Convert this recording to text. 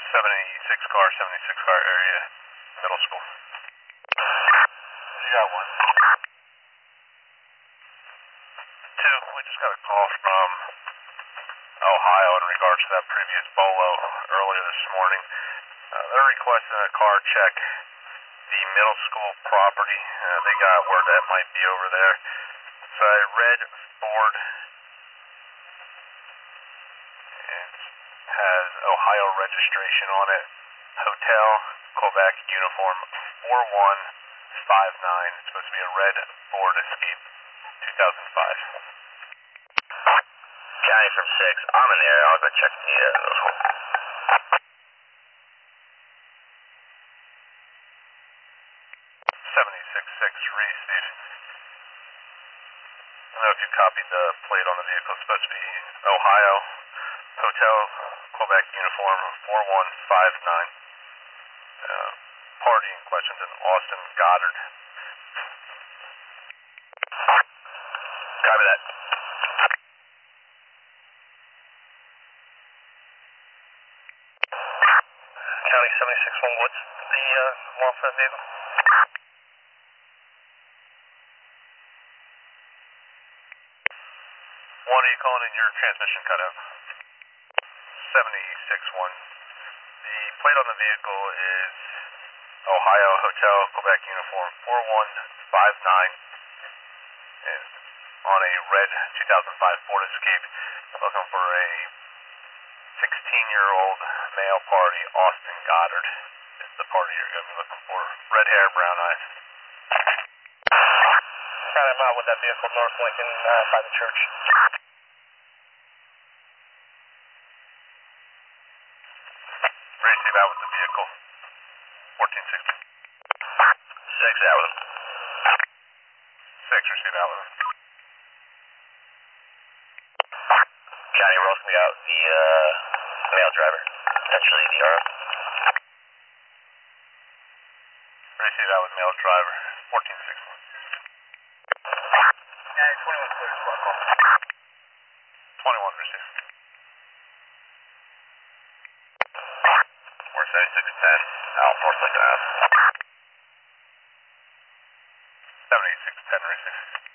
76 car area, middle school. You got one. Two, we just got a call from Ohio in regards to that previous bolo earlier this morning. They're requesting a car check the middle school property. They got where that might be over there. It's a red Ford. It has Ohio registration on it. Hotel, Quebec uniform 4159. It's supposed to be a red Ford Escape 2005. County from 6. I'm in there. I'll go check the middle school. 76-6 received. I don't know if you copied the plate on the vehicle. It's supposed to be Ohio Hotel Quebec uniform 4159. Party in question is in Austin Goddard. Copy that. County 76-1, what's the alarm for that vehicle? One, are you calling in your transmission cutout? 76-1. The plate on the vehicle is Ohio Hotel Quebec uniform 4159. And on a red 2005 Ford Escape. Looking for a 16-year-old male party. Austin Goddard is the party you're going to be looking for. Red hair, brown eyes. County, I'm out with that vehicle, North Lincoln, by the church. Receive out with the vehicle. 1460. 6 out with him. 6, receive out with him. County, we're also going to be out the male driver, potentially the RO. Receive out with male driver. 1460. County 21 clear, squad call. 21, receive. We're 7610, out North Lincoln Ave. 7610, receive.